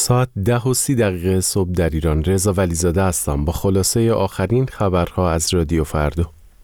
ساعت 10:30 صبح در ایران. رضا ولیزاده هستم با خلاصه آخرین خبرها از رادیو فردا.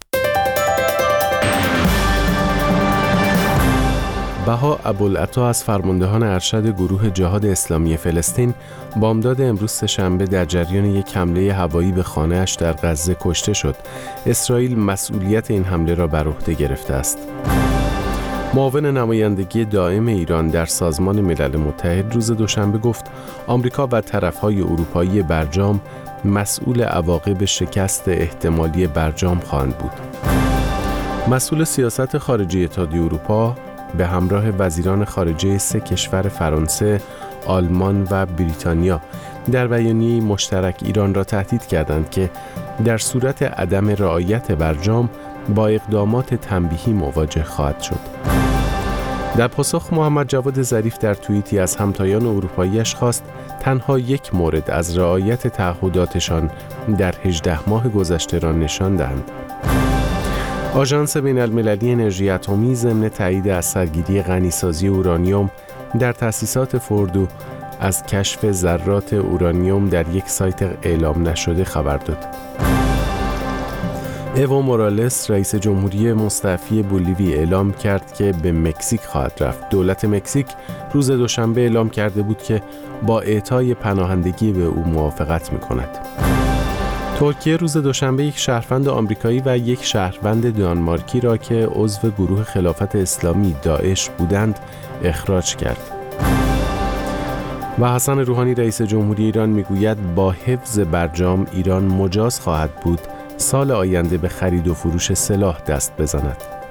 بها ابوالعطا از فرماندهان ارشد گروه جهاد اسلامی فلسطین بامداد امروز سه‌شنبه در جریان یک حمله هوایی به خانه‌اش در غزه کشته شد. اسرائیل مسئولیت این حمله را بر عهده گرفته است. معاون نمایندگی دائم ایران در سازمان ملل متحد روز دوشنبه گفت آمریکا و طرف‌های اروپایی برجام مسئول عواقب شکست احتمالی برجام خواهند بود. مسئول سیاست خارجی اتحادیه اروپا به همراه وزیران خارجه 3 کشور فرانسه، آلمان و بریتانیا در بیانیه‌ای مشترک ایران را تهدید کردند که در صورت عدم رعایت برجام با اقدامات تنبیهی مواجه خواهد شد. در پاسخ محمد جواد ظریف در توییتی از همتایان اروپایی‌اش خواست تنها یک مورد از رعایت تعهداتشان در 18 ماه گذشته را نشان دهند. آژانس بین‌المللی انرژی اتمی ضمن تایید از سرگیری غنیسازی اورانیوم در تأسیسات فوردو از کشف ذرات اورانیوم در یک سایت اعلام نشده خبر داد. ایو مورالس رئیس جمهوری مستعفی بولیوی اعلام کرد که به مکزیک خواهد رفت. دولت مکزیک روز دوشنبه اعلام کرده بود که با اعطای پناهندگی به او موافقت می‌کند. ترکیه روز دوشنبه یک شهروند آمریکایی و یک شهروند دانمارکی را که عضو گروه خلافت اسلامی داعش بودند اخراج کرد. و حسن روحانی رئیس جمهوری ایران میگوید با حفظ برجام ایران مجاز خواهد بود سال آینده به خرید و فروش سلاح دست بزند.